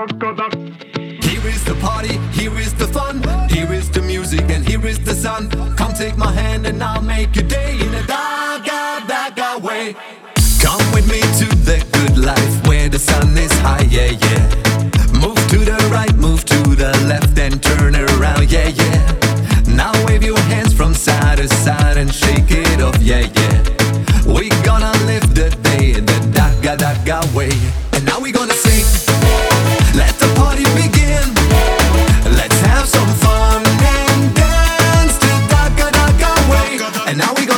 Here is the party, here is the fun, here is the music and here is the sun. Come take my hand and I'll make your day in a daga way. Come with me to the good life where the sun is high, yeah, yeah. Move to the right, move to the left and turn around, yeah, yeah. Now wave your hands from side to side and shake it off, yeah, yeah. We gonna live the day in the daga way. And now we gonna sing, let the party begin. Let's have some fun and dance the daga way. And now we